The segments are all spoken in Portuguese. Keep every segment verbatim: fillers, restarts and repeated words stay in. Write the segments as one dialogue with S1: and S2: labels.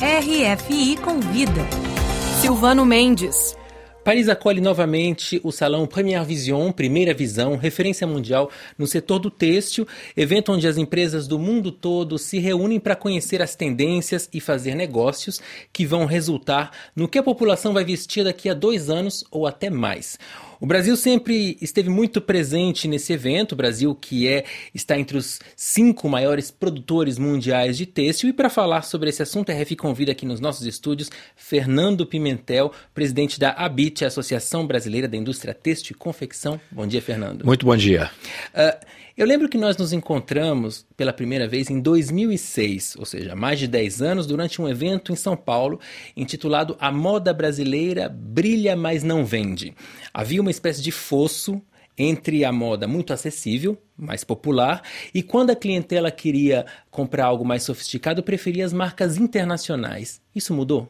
S1: R F I Convida.
S2: Silvano Mendes.
S3: Paris acolhe novamente o Salão Première Vision, Primeira Visão, referência mundial no setor do têxtil, evento onde as empresas do mundo todo se reúnem para conhecer as tendências e fazer negócios que vão resultar no que a população vai vestir daqui a dois anos ou até mais. O Brasil sempre esteve muito presente nesse evento, o Brasil que é, está entre os cinco maiores produtores mundiais de têxtil. E para falar sobre esse assunto, a R F I convida aqui nos nossos estúdios Fernando Pimentel, presidente da ABIT, Associação Brasileira da Indústria Têxtil e Confecção. Bom dia, Fernando.
S4: Muito bom dia.
S3: Uh, eu lembro que nós nos encontramos pela primeira vez em dois mil e seis, ou seja, há mais de dez anos, durante um evento em São Paulo, intitulado A Moda Brasileira Brilha, Mas Não Vende. Havia uma espécie de fosso entre a moda muito acessível, mais popular, e quando a clientela queria comprar algo mais sofisticado, preferia as marcas internacionais. Isso mudou?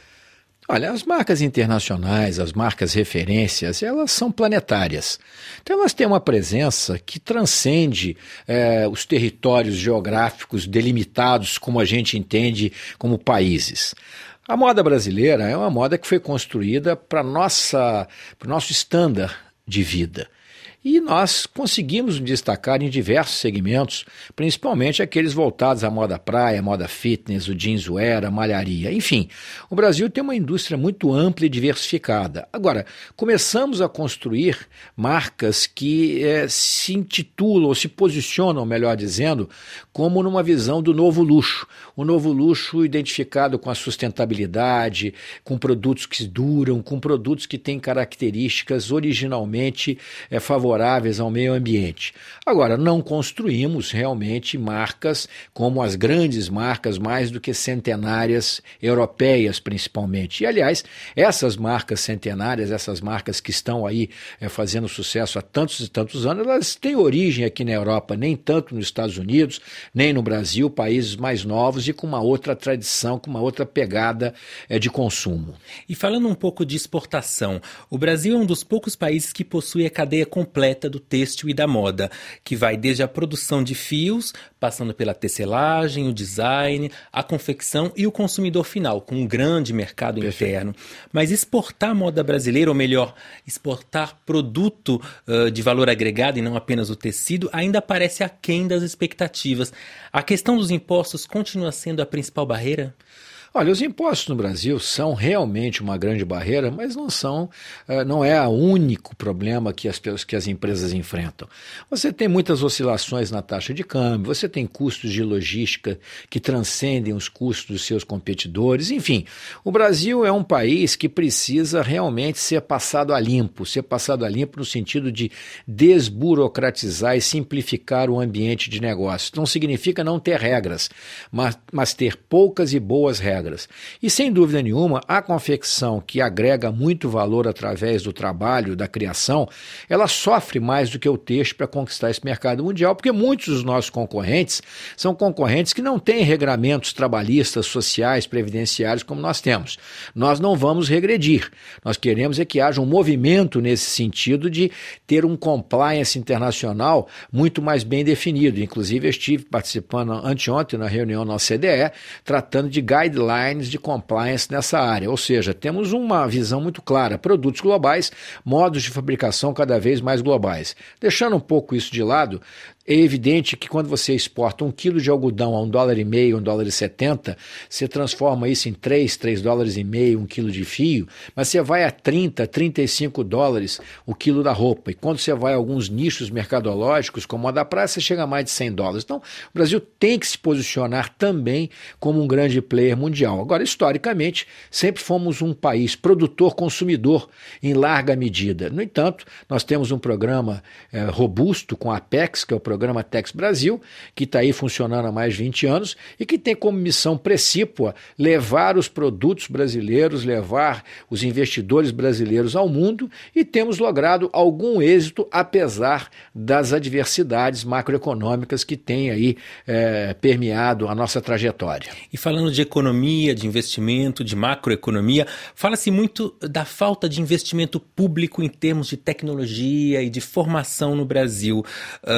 S4: Olha, as marcas internacionais, as marcas referências, elas são planetárias. Então elas têm uma presença que transcende é, os territórios geográficos delimitados como a gente entende como países. A moda brasileira é uma moda que foi construída para nossa, para o nosso estándar de vida. E nós conseguimos destacar em diversos segmentos, principalmente aqueles voltados à moda praia, moda fitness, o jeanswear, a malharia. Enfim, o Brasil tem uma indústria muito ampla e diversificada. Agora, começamos a construir marcas que é, se intitulam, ou se posicionam, melhor dizendo, como numa visão do novo luxo. O novo luxo identificado com a sustentabilidade, com produtos que duram, com produtos que têm características originalmente é, favoráveis favoráveis ao meio ambiente. Agora, não construímos realmente marcas como as grandes marcas mais do que centenárias europeias, principalmente. E, aliás, essas marcas centenárias, essas marcas que estão aí é, fazendo sucesso há tantos e tantos anos, elas têm origem aqui na Europa, nem tanto nos Estados Unidos, nem no Brasil, países mais novos e com uma outra tradição, com uma outra pegada é, de consumo.
S3: E falando um pouco de exportação, o Brasil é um dos poucos países que possui a cadeia completa do têxtil e da moda, que vai desde a produção de fios, passando pela tecelagem, o design, a confecção e o consumidor final, com um grande mercado Perfeito. Interno. Mas exportar moda brasileira, ou melhor, exportar produto uh, de valor agregado e não apenas o tecido, ainda parece aquém das expectativas. A questão dos impostos continua sendo a principal barreira?
S4: Olha, os impostos no Brasil são realmente uma grande barreira, mas não são, não é o único problema que as, que as empresas enfrentam. Você tem muitas oscilações na taxa de câmbio, você tem custos de logística que transcendem os custos dos seus competidores, enfim. O Brasil é um país que precisa realmente ser passado a limpo, ser passado a limpo no sentido de desburocratizar e simplificar o ambiente de negócio. Não significa não ter regras, mas, mas ter poucas e boas regras. E, sem dúvida nenhuma, a confecção, que agrega muito valor através do trabalho, da criação, ela sofre mais do que o têxtil para conquistar esse mercado mundial, porque muitos dos nossos concorrentes são concorrentes que não têm regramentos trabalhistas, sociais, previdenciários como nós temos. Nós não vamos regredir. Nós queremos é que haja um movimento nesse sentido de ter um compliance internacional muito mais bem definido. Inclusive, eu estive participando anteontem na reunião na O C D E, tratando de guidelines de compliance nessa área, ou seja, temos uma visão muito clara, produtos globais, modos de fabricação cada vez mais globais. Deixando um pouco isso de lado, é evidente que quando você exporta um quilo de algodão a um dólar e meio, um dólar e setenta, você transforma isso em três, três dólares e meio, um quilo de fio, mas você vai a trinta, trinta e cinco dólares o quilo da roupa. E quando você vai a alguns nichos mercadológicos, como a da praia, você chega a mais de cem dólares. Então, o Brasil tem que se posicionar também como um grande player mundial. Agora, historicamente, sempre fomos um país produtor-consumidor em larga medida. No entanto, nós temos um programa é, robusto com a Apex, que é o Programa Tex Brasil, que está aí funcionando há mais de vinte anos e que tem como missão precípua levar os produtos brasileiros, levar os investidores brasileiros ao mundo, e temos logrado algum êxito apesar das adversidades macroeconômicas que têm aí é, permeado a nossa trajetória.
S3: E falando de economia, de investimento, de macroeconomia, fala-se muito da falta de investimento público em termos de tecnologia e de formação no Brasil. Um,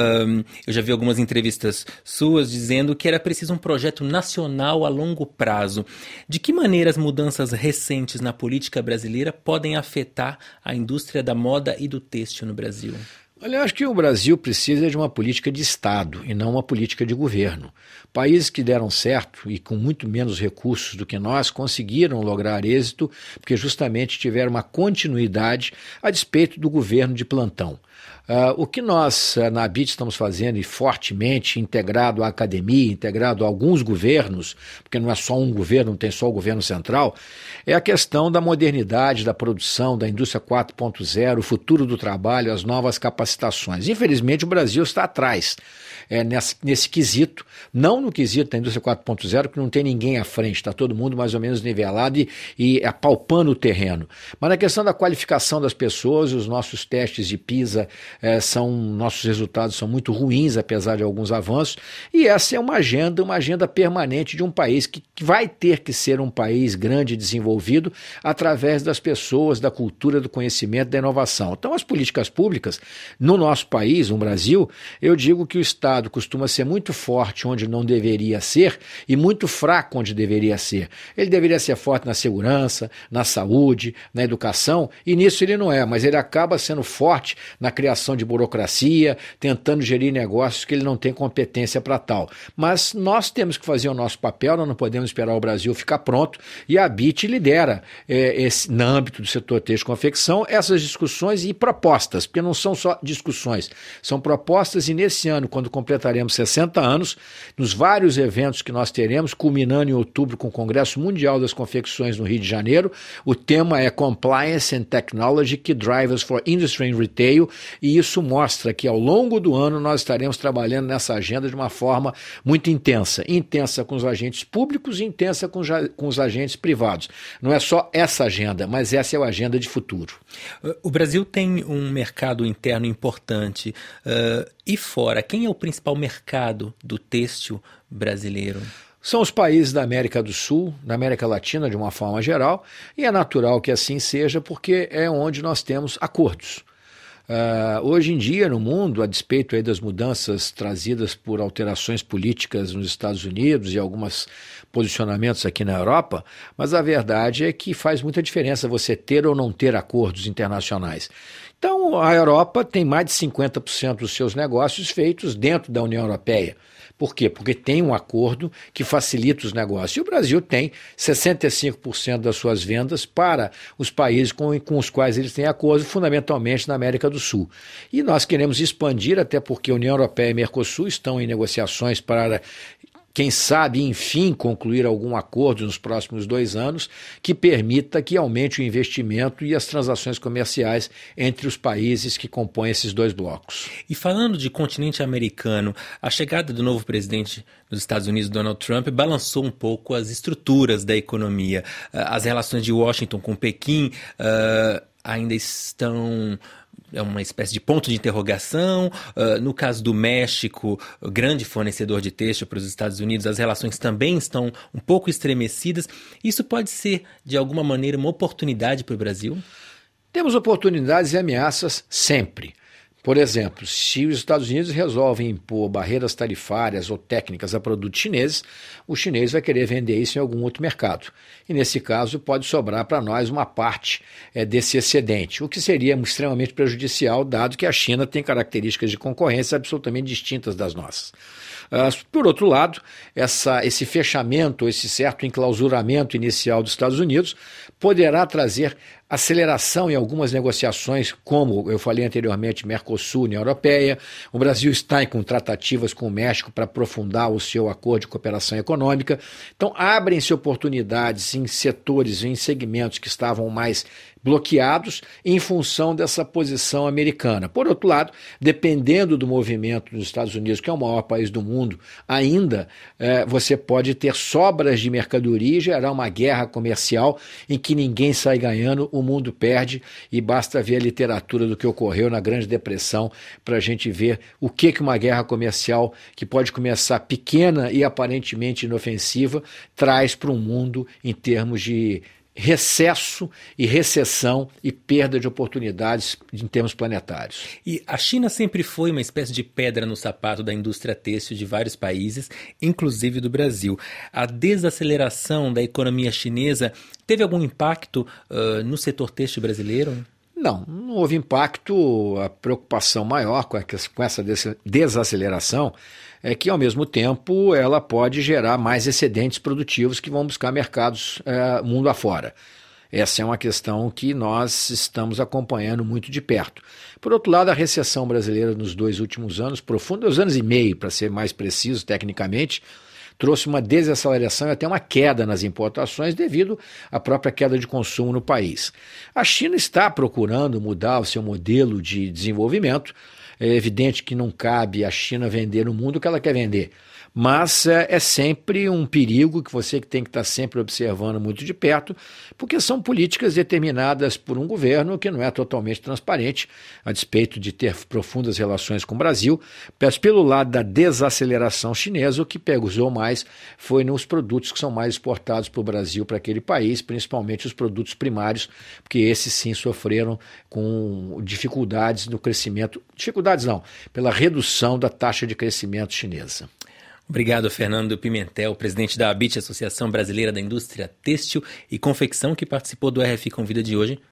S3: Uh, eu já vi algumas entrevistas suas dizendo que era preciso um projeto nacional a longo prazo. De que maneira as mudanças recentes na política brasileira podem afetar a indústria da moda e do têxtil no Brasil?
S4: Olha, eu acho que o Brasil precisa de uma política de Estado e não uma política de governo. Países que deram certo e com muito menos recursos do que nós conseguiram lograr êxito porque justamente tiveram uma continuidade a despeito do governo de plantão. Uh, o que nós uh, na ABIT estamos fazendo e fortemente integrado à academia, integrado a alguns governos, porque não é só um governo, não tem só o governo central, é a questão da modernidade, da produção, da indústria quatro ponto zero, o futuro do trabalho, as novas capacitações. Infelizmente o Brasil está atrás é, nesse, nesse quesito, não no quesito da indústria quatro ponto zero, que não tem ninguém à frente, está todo mundo mais ou menos nivelado e, e apalpando o terreno, mas na questão da qualificação das pessoas, os nossos testes de PISA É, são, nossos resultados são muito ruins, apesar de alguns avanços, e essa é uma agenda, uma agenda permanente de um país que, que vai ter que ser um país grande e desenvolvido através das pessoas, da cultura, do conhecimento, da inovação. Então, as políticas públicas, no nosso país, no Brasil, eu digo que o Estado costuma ser muito forte onde não deveria ser e muito fraco onde deveria ser. Ele deveria ser forte na segurança, na saúde, na educação, e nisso ele não é, mas ele acaba sendo forte na criação de burocracia, tentando gerir negócios que ele não tem competência para tal. Mas nós temos que fazer o nosso papel, nós não podemos esperar o Brasil ficar pronto, e a ABIT lidera, é, esse, no âmbito do setor têxtil e confecção, essas discussões e propostas, porque não são só discussões, são propostas, e nesse ano, quando completaremos sessenta anos, nos vários eventos que nós teremos, culminando em outubro com o Congresso Mundial das Confecções no Rio de Janeiro, o tema é Compliance and Technology Key Drivers for Industry and Retail, e isso mostra que ao longo do ano nós estaremos trabalhando nessa agenda de uma forma muito intensa, intensa com os agentes públicos e intensa com, com os agentes privados. Não é só essa agenda, mas essa é a agenda de futuro.
S3: O Brasil tem um mercado interno importante. Uh, e fora, quem é o principal mercado do têxtil brasileiro?
S4: São os países da América do Sul, da América Latina de uma forma geral, e é natural que assim seja porque é onde nós temos acordos. Uh, hoje em dia no mundo, a despeito aí das mudanças trazidas por alterações políticas nos Estados Unidos e alguns posicionamentos aqui na Europa, mas a verdade é que faz muita diferença você ter ou não ter acordos internacionais. Então a Europa tem mais de cinquenta por cento dos seus negócios feitos dentro da União Europeia. Por quê? Porque tem um acordo que facilita os negócios. E o Brasil tem sessenta e cinco por cento das suas vendas para os países com, com os quais eles têm acordo, fundamentalmente na América do Sul. E nós queremos expandir, até porque a União Europeia e Mercosul estão em negociações para, quem sabe, enfim, concluir algum acordo nos próximos dois anos que permita que aumente o investimento e as transações comerciais entre os países que compõem esses dois blocos.
S3: E falando de continente americano, a chegada do novo presidente dos Estados Unidos, Donald Trump, balançou um pouco as estruturas da economia. As relações de Washington com Pequim uh, ainda estão... É uma espécie de ponto de interrogação. Uh, no caso do México, grande fornecedor de têxtil para os Estados Unidos, as relações também estão um pouco estremecidas. Isso pode ser, de alguma maneira, uma oportunidade para o Brasil?
S4: Temos oportunidades e ameaças sempre. Por exemplo, se os Estados Unidos resolvem impor barreiras tarifárias ou técnicas a produtos chineses, o chinês vai querer vender isso em algum outro mercado. E nesse caso pode sobrar para nós uma parte é, desse excedente, o que seria extremamente prejudicial, dado que a China tem características de concorrência absolutamente distintas das nossas. Uh, por outro lado, essa, esse fechamento, esse certo enclausuramento inicial dos Estados Unidos poderá trazer aceleração em algumas negociações, como eu falei anteriormente, Mercosul, União Europeia. O Brasil está com tratativas com o México para aprofundar o seu acordo de cooperação econômica. Então, abrem-se oportunidades em setores, em segmentos que estavam mais bloqueados em função dessa posição americana. Por outro lado, dependendo do movimento dos Estados Unidos, que é o maior país do mundo, ainda eh, você pode ter sobras de mercadoria e gerar uma guerra comercial em que ninguém sai ganhando, o mundo perde, e basta ver a literatura do que ocorreu na Grande Depressão para a gente ver o que, que uma guerra comercial, que pode começar pequena e aparentemente inofensiva, traz para o mundo em termos de recesso e recessão e perda de oportunidades em termos planetários.
S3: E a China sempre foi uma espécie de pedra no sapato da indústria têxtil de vários países, inclusive do Brasil. A desaceleração da economia chinesa teve algum impacto uh, no setor têxtil brasileiro?
S4: Não, não houve impacto. A preocupação maior com essa desaceleração é que, ao mesmo tempo, ela pode gerar mais excedentes produtivos que vão buscar mercados é, mundo afora. Essa é uma questão que nós estamos acompanhando muito de perto. Por outro lado, a recessão brasileira nos dois últimos anos, profunda, dois anos e meio, para ser mais preciso tecnicamente, trouxe uma desaceleração e até uma queda nas importações devido à própria queda de consumo no país. A China está procurando mudar o seu modelo de desenvolvimento. É evidente que não cabe a China vender no mundo o que ela quer vender, mas é, é sempre um perigo que você tem que estar sempre observando muito de perto, porque são políticas determinadas por um governo que não é totalmente transparente, a despeito de ter profundas relações com o Brasil. Mas pelo lado da desaceleração chinesa, o que pesou mais foi nos produtos que são mais exportados para o Brasil, para aquele país, principalmente os produtos primários, porque esses sim sofreram com dificuldades no crescimento, dificuldades não, pela redução da taxa de crescimento chinesa.
S3: Obrigado, Fernando Pimentel, presidente da ABIT, Associação Brasileira da Indústria Têxtil e Confecção, que participou do R F I Convida de hoje.